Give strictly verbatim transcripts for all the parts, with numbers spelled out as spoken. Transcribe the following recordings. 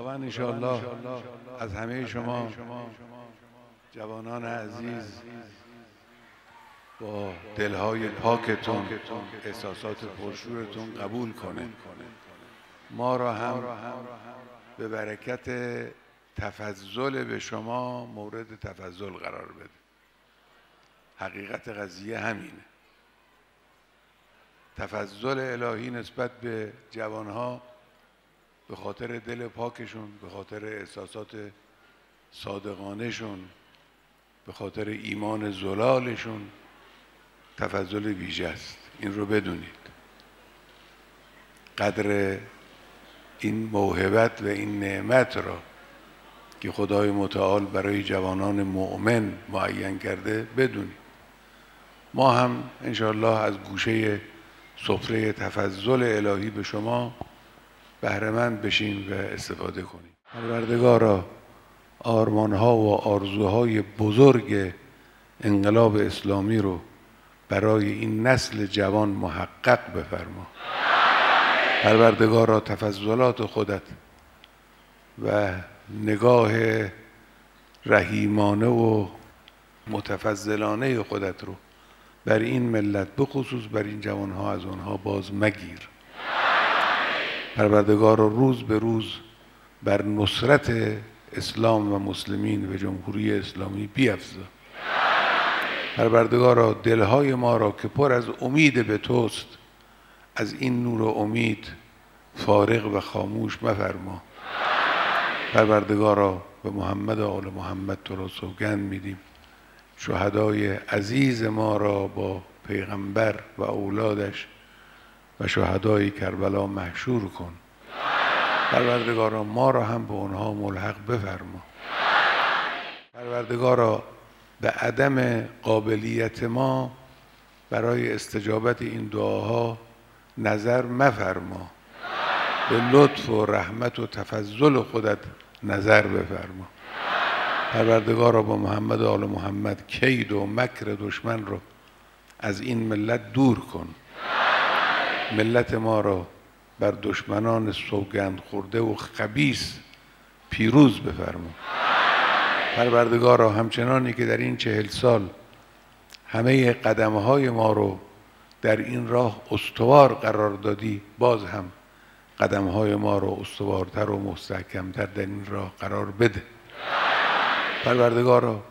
خداوند انشاءالله از همه شما جوانان عزیز با دلهای پاکتون، احساسات پرشورتون قبول کنه. ما را هم به برکت تفضل به شما مورد تفضل قرار بده. حقیقت قضیه همینه. تفضل الهی نسبت به جوانها به خاطر دل پاکشون، به خاطر احساسات صادقانهشون، به خاطر ایمان زلالشون تفضل ویژه است. این رو بدونید. قدر این موهبت و این نعمت را که خدای متعال برای جوانان مؤمن معین کرده بدونید. ما هم انشاءالله از گوشه سفره تفضل الهی به شما بهره‌مند بشین و استفاده کنیم. پروردگارا آرمان‌ها و آرزوهای بزرگ انقلاب اسلامی رو برای این نسل جوان محقق بفرما. پروردگارا تفضلات خودت و نگاه رحیمانه و متفضلانه خودت رو بر این ملت، به خصوص بر این جوانها، از آنها باز مگیر. پروردگارا روز به روز بر نصرت اسلام و مسلمین و جمهوری اسلامی بیفزا. پروردگارا دلهای ما را که پر از امید به توست از این نور و امید فارغ و خاموش مفرما. پروردگارا به محمد و آل محمد تو را سوگند میدیم شهدای عزیز ما را با پیغمبر و اولادش و شهدای کربلا محشور کن. پروردگارا ما را هم به اونها ملحق بفرما. پروردگارا به عدم قابلیت ما برای استجابت این دعاها نظر مفرما. به لطف و رحمت و تفضل خودت نظر بفرما. پروردگارا با محمد و آل محمد کید و مکر دشمن رو از این ملت دور کن. ملت ما را بر دشمنان سوگند خورده و خبیث پیروز بفرما. پروردگارا همچنانی که در این چهل سال همه قدمهای ما رو در این راه استوار قرار دادی، باز هم قدمهای ما رو استوارتر و مستحکمتر در این راه قرار بده. پروردگارا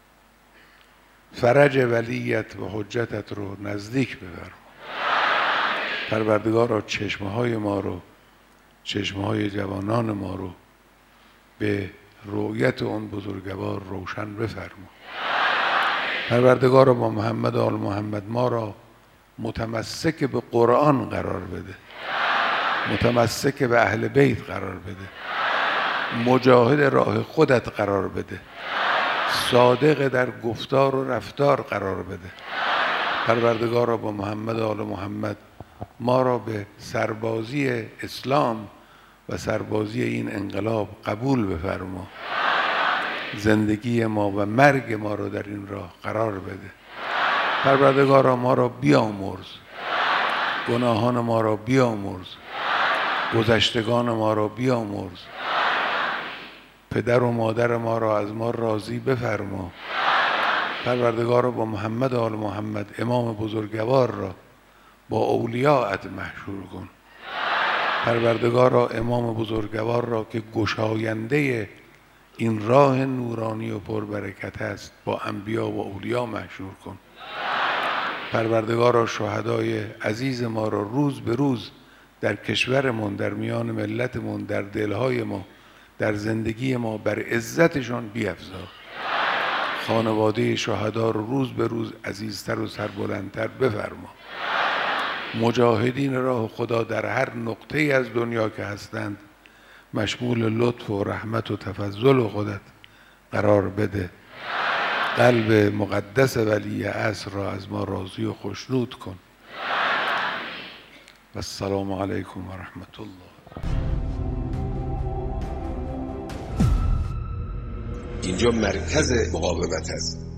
فرج ولیت و حجتت رو نزدیک ببر. پروردگارا چشمهای ما رو، چشمهای جوانان ما رو به رؤیت اون بزرگوار روشن بفرما. پروردگارا با محمد و آل محمد ما را متمسک به قرآن قرار بده، متمسک به اهل بیت قرار بده، مجاهد راه خودت قرار بده، صادق در گفتار و رفتار قرار بده. پروردگارا با محمد و آل محمد ما را به سربازی اسلام و سربازی این انقلاب قبول بفرما. زندگی ما و مرگ ما را در این راه قرار بده. پروردگارا ما را بیامرز، گناهان ما را بیامرز، گذشتگان ما را بیامرز. پدر و مادر ما را از ما راضی بفرما. پروردگارا با محمد و آل محمد امام بزرگوار را با اولیاءت محشور کن. پروردگارا امام بزرگوار را که گشاینده این راه نورانی و پربرکت است با انبیا و اولیا محشور کن. پروردگارا شهدای عزیز ما را روز به روز در کشورمون، در میان ملتمون، در دلهای ما، در زندگی ما بر عزتشان بیفزا. خانواده شهدا رو روز به روز عزیزتر و سربلندتر بفرما. مجاهدین راه خدا در هر نقطه از دنیا که هستند مشمول لطف و رحمت و تفضل خودت قرار بده. قلب مقدس ولی عصر را از ما راضی و خوشنود کن. و السلام علیکم و رحمت الله. اینجا مرکز مقاومت است.